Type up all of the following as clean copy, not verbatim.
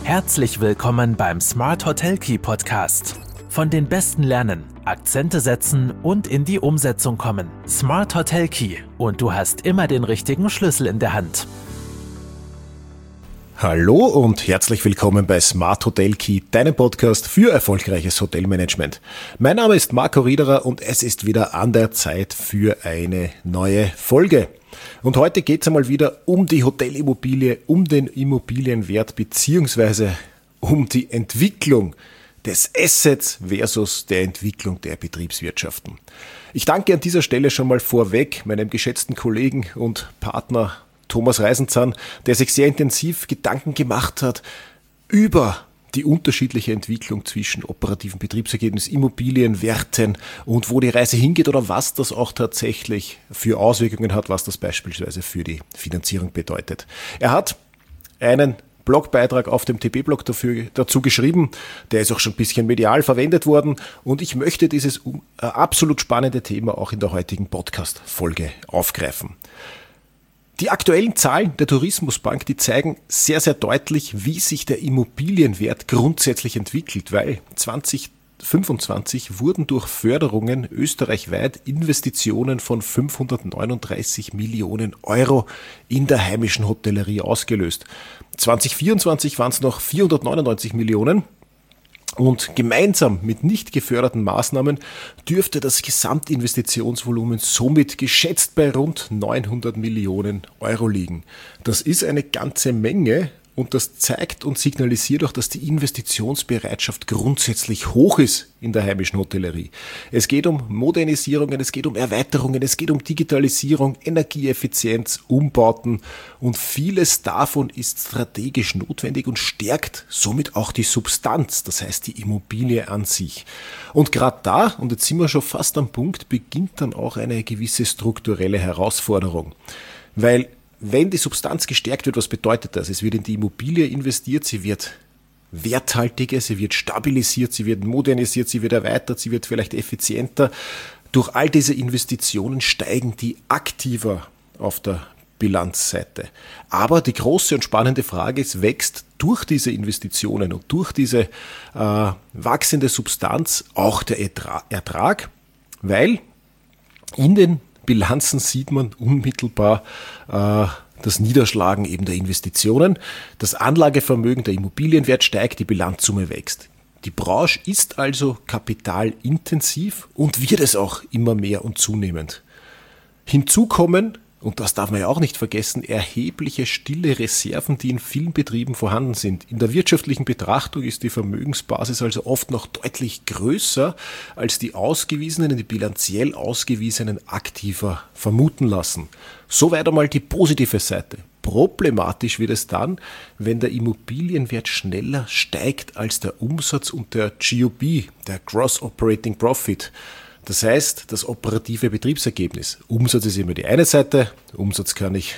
Herzlich willkommen beim Smart Hotel Key Podcast. Von den Besten lernen, Akzente setzen und in die Umsetzung kommen. Smart Hotel Key und du hast immer den richtigen Schlüssel in der Hand. Hallo und herzlich willkommen bei Smart Hotel Key, deinem Podcast für erfolgreiches Hotelmanagement. Mein Name ist Marco Riederer und es ist wieder an der Zeit für eine neue Folge. Und heute geht es einmal wieder um die Hotelimmobilie, um den Immobilienwert bzw. um die Entwicklung des Assets versus der Entwicklung der Betriebswirtschaften. Ich danke an dieser Stelle schon mal vorweg meinem geschätzten Kollegen und Partner Thomas Reisenzahn, der sich sehr intensiv Gedanken gemacht hat über die unterschiedliche Entwicklung zwischen operativen Betriebsergebnis, Immobilienwerten und wo die Reise hingeht oder was das auch tatsächlich für Auswirkungen hat, was das beispielsweise für die Finanzierung bedeutet. Er hat einen Blogbeitrag auf dem TB-Blog dazu geschrieben, der ist auch schon ein bisschen medial verwendet worden und ich möchte dieses absolut spannende Thema auch in der heutigen Podcast-Folge aufgreifen. Die aktuellen Zahlen der Tourismusbank, die zeigen sehr, sehr deutlich, wie sich der Immobilienwert grundsätzlich entwickelt, weil 2025 wurden durch Förderungen österreichweit Investitionen von 539 Millionen Euro in der heimischen Hotellerie ausgelöst. 2024 waren es noch 499 Millionen. Und gemeinsam mit nicht geförderten Maßnahmen dürfte das Gesamtinvestitionsvolumen somit geschätzt bei rund 900 Millionen Euro liegen. Das ist eine ganze Menge und das zeigt und signalisiert auch, dass die Investitionsbereitschaft grundsätzlich hoch ist in der heimischen Hotellerie. Es geht um Modernisierungen, es geht um Erweiterungen, es geht um Digitalisierung, Energieeffizienz, Umbauten und vieles davon ist strategisch notwendig und stärkt somit auch die Substanz, das heißt die Immobilie an sich. Und gerade da, und jetzt sind wir schon fast am Punkt, beginnt dann auch eine gewisse strukturelle Herausforderung. Weil wenn die Substanz gestärkt wird, was bedeutet das? Es wird in die Immobilie investiert, sie wird werthaltiger, sie wird stabilisiert, sie wird modernisiert, sie wird erweitert, sie wird vielleicht effizienter. Durch all diese Investitionen steigen die Aktiva auf der Bilanzseite. Aber die große und spannende Frage ist, wächst durch diese Investitionen und durch diese wachsende Substanz auch der Ertrag? Weil in den Bilanzen sieht man unmittelbar das Niederschlagen eben der Investitionen. Das Anlagevermögen, der Immobilienwert steigt, die Bilanzsumme wächst. Die Branche ist also kapitalintensiv und wird es auch immer mehr und zunehmend. Hinzu kommen, und das darf man ja auch nicht vergessen, erhebliche stille Reserven, die in vielen Betrieben vorhanden sind. In der wirtschaftlichen Betrachtung ist die Vermögensbasis also oft noch deutlich größer, als die ausgewiesenen, die bilanziell ausgewiesenen Aktiva vermuten lassen. Soweit einmal die positive Seite. Problematisch wird es dann, wenn der Immobilienwert schneller steigt als der Umsatz und der GOP, der Gross Operating Profit. Das heißt, das operative Betriebsergebnis. Umsatz ist immer die eine Seite. Umsatz kann ich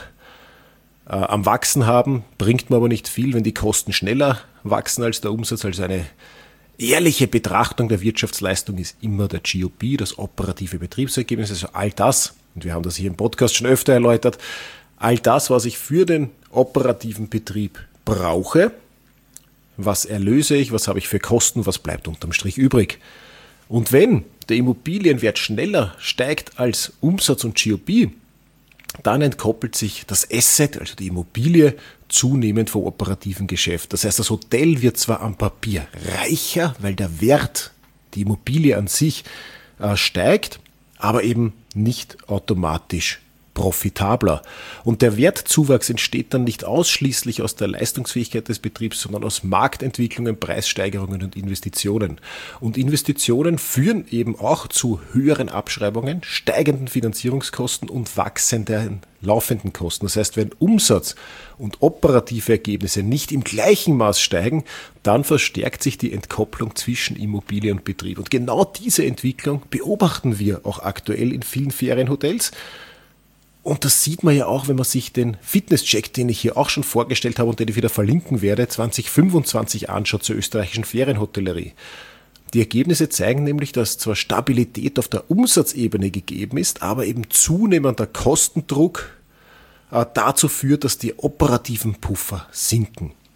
am Wachsen haben, bringt mir aber nicht viel, wenn die Kosten schneller wachsen als der Umsatz. Also eine ehrliche Betrachtung der Wirtschaftsleistung ist immer der GOP, das operative Betriebsergebnis. Also all das, und wir haben das hier im Podcast schon öfter erläutert, all das, was ich für den operativen Betrieb brauche, was erlöse ich, was habe ich für Kosten, was bleibt unterm Strich übrig. Und wenn der Immobilienwert schneller steigt als Umsatz und GOP, dann entkoppelt sich das Asset, also die Immobilie, zunehmend vom operativen Geschäft. Das heißt, das Hotel wird zwar am Papier reicher, weil der Wert, die Immobilie an sich, steigt, aber eben nicht automatisch profitabler. Und der Wertzuwachs entsteht dann nicht ausschließlich aus der Leistungsfähigkeit des Betriebs, sondern aus Marktentwicklungen, Preissteigerungen und Investitionen. Und Investitionen führen eben auch zu höheren Abschreibungen, steigenden Finanzierungskosten und wachsenden laufenden Kosten. Das heißt, wenn Umsatz und operative Ergebnisse nicht im gleichen Maß steigen, dann verstärkt sich die Entkopplung zwischen Immobilie und Betrieb. Und genau diese Entwicklung beobachten wir auch aktuell in vielen Ferienhotels. Und das sieht man ja auch, wenn man sich den Fitnesscheck, den ich hier auch schon vorgestellt habe und den ich wieder verlinken werde, 2025 anschaut zur österreichischen Ferienhotellerie. Die Ergebnisse zeigen nämlich, dass zwar Stabilität auf der Umsatzebene gegeben ist, aber eben zunehmender Kostendruck dazu führt, dass die operativen Puffer sinken.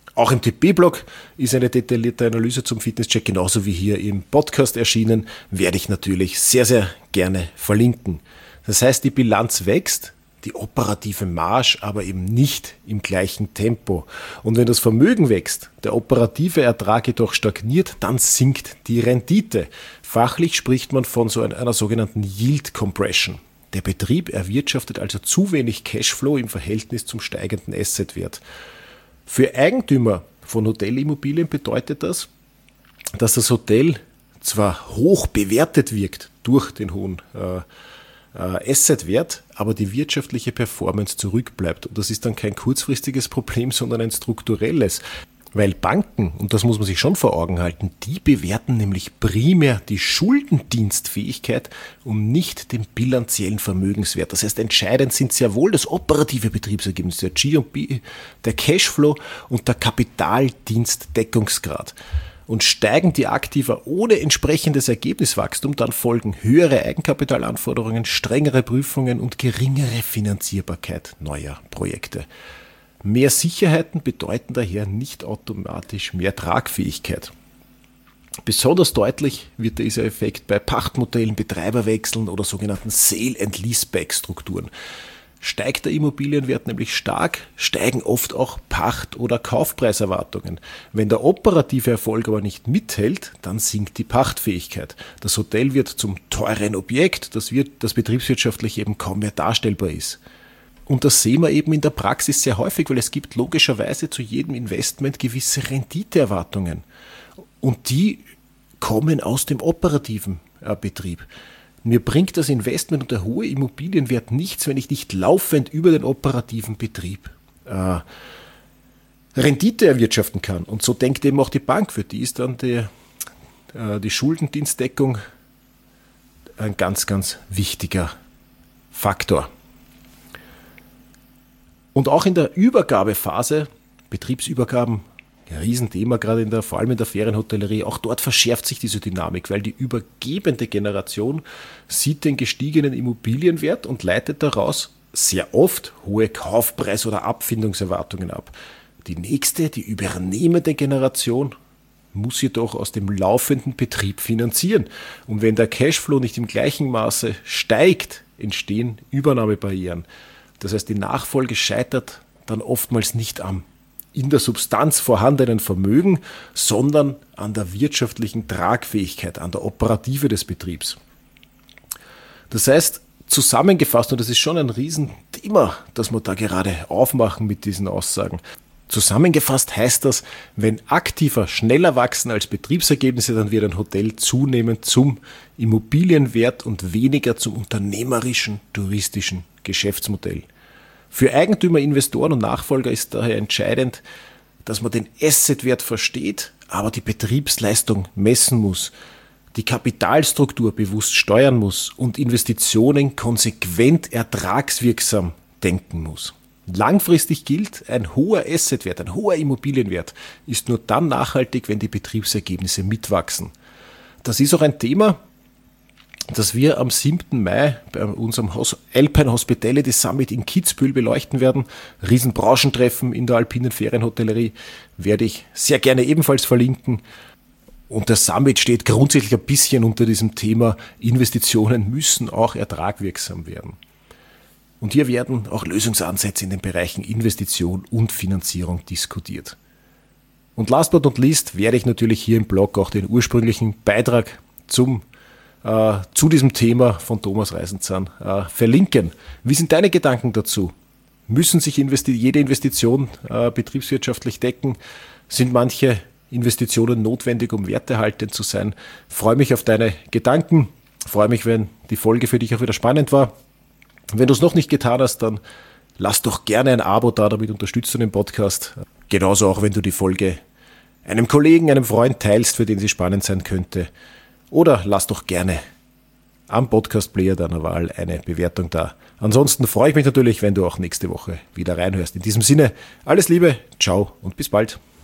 Auch im TP-Blog ist eine detaillierte Analyse zum Fitnesscheck, genauso wie hier im Podcast erschienen, werde ich natürlich sehr, sehr gerne verlinken. Das heißt, die Bilanz wächst, die operative Marge aber eben nicht im gleichen Tempo. Und wenn das Vermögen wächst, der operative Ertrag jedoch stagniert, dann sinkt die Rendite. Fachlich spricht man von so einer sogenannten Yield Compression. Der Betrieb erwirtschaftet also zu wenig Cashflow im Verhältnis zum steigenden Assetwert. Für Eigentümer von Hotelimmobilien bedeutet das, dass das Hotel zwar hoch bewertet wirkt durch den hohen Assetwert, aber die wirtschaftliche Performance zurückbleibt. Und das ist dann kein kurzfristiges Problem, sondern ein strukturelles. Weil Banken, und das muss man sich schon vor Augen halten, die bewerten nämlich primär die Schuldendienstfähigkeit und nicht den bilanziellen Vermögenswert. Das heißt, entscheidend sind sehr wohl das operative Betriebsergebnis, der G&B, der Cashflow und der Kapitaldienstdeckungsgrad. Und steigen die Aktiva ohne entsprechendes Ergebniswachstum, dann folgen höhere Eigenkapitalanforderungen, strengere Prüfungen und geringere Finanzierbarkeit neuer Projekte. Mehr Sicherheiten bedeuten daher nicht automatisch mehr Tragfähigkeit. Besonders deutlich wird dieser Effekt bei Pachtmodellen, Betreiberwechseln oder sogenannten Sale-and-Leaseback-Strukturen. Steigt der Immobilienwert nämlich stark, steigen oft auch Pacht- oder Kaufpreiserwartungen. Wenn der operative Erfolg aber nicht mithält, dann sinkt die Pachtfähigkeit. Das Hotel wird zum teuren Objekt, das betriebswirtschaftlich eben kaum mehr darstellbar ist. Und das sehen wir eben in der Praxis sehr häufig, weil es gibt logischerweise zu jedem Investment gewisse Renditeerwartungen. Und die kommen aus dem operativen Betrieb. Mir bringt das Investment und der hohe Immobilienwert nichts, wenn ich nicht laufend über den operativen Betrieb Rendite erwirtschaften kann. Und so denkt eben auch die Bank. Für die ist dann die Schuldendienstdeckung ein ganz, ganz wichtiger Faktor. Und auch in der Übergabephase, Betriebsübergaben, ein Riesenthema gerade vor allem in der Ferienhotellerie, auch dort verschärft sich diese Dynamik, weil die übergebende Generation sieht den gestiegenen Immobilienwert und leitet daraus sehr oft hohe Kaufpreis- oder Abfindungserwartungen ab. Die nächste, die übernehmende Generation, muss jedoch aus dem laufenden Betrieb finanzieren. Und wenn der Cashflow nicht im gleichen Maße steigt, entstehen Übernahmebarrieren. Das heißt, die Nachfolge scheitert dann oftmals nicht am in der Substanz vorhandenen Vermögen, sondern an der wirtschaftlichen Tragfähigkeit, an der Operative des Betriebs. Das heißt, zusammengefasst, und das ist schon ein Riesenthema, das wir da gerade aufmachen mit diesen Aussagen, zusammengefasst heißt das, wenn Aktiva schneller wachsen als Betriebsergebnisse, dann wird ein Hotel zunehmend zum Immobilienwert und weniger zum unternehmerischen, touristischen Geschäftsmodell. Für Eigentümer, Investoren und Nachfolger ist daher entscheidend, dass man den Assetwert versteht, aber die Betriebsleistung messen muss, die Kapitalstruktur bewusst steuern muss und Investitionen konsequent ertragswirksam denken muss. Langfristig gilt, ein hoher Assetwert, ein hoher Immobilienwert ist nur dann nachhaltig, wenn die Betriebsergebnisse mitwachsen. Das ist auch ein Thema, das wir am 7. Mai bei unserem Alpine Hospitality Summit in Kitzbühel beleuchten werden. Riesenbrauschentreffen in der alpinen Ferienhotellerie werde ich sehr gerne ebenfalls verlinken. Und der Summit steht grundsätzlich ein bisschen unter diesem Thema, Investitionen müssen auch ertragwirksam werden. Und hier werden auch Lösungsansätze in den Bereichen Investition und Finanzierung diskutiert. Und last but not least werde ich natürlich hier im Blog auch den ursprünglichen Beitrag zu diesem Thema von Thomas Reisenzahn verlinken. Wie sind deine Gedanken dazu? Müssen sich jede Investition betriebswirtschaftlich decken? Sind manche Investitionen notwendig, um wertehaltend zu sein? Freue mich auf deine Gedanken. Freue mich, wenn die Folge für dich auch wieder spannend war. Wenn du es noch nicht getan hast, dann lass doch gerne ein Abo da, damit unterstützt du den Podcast. Genauso auch, wenn du die Folge einem Kollegen, einem Freund teilst, für den sie spannend sein könnte. Oder lass doch gerne am Podcast-Player deiner Wahl eine Bewertung da. Ansonsten freue ich mich natürlich, wenn du auch nächste Woche wieder reinhörst. In diesem Sinne, alles Liebe, ciao und bis bald.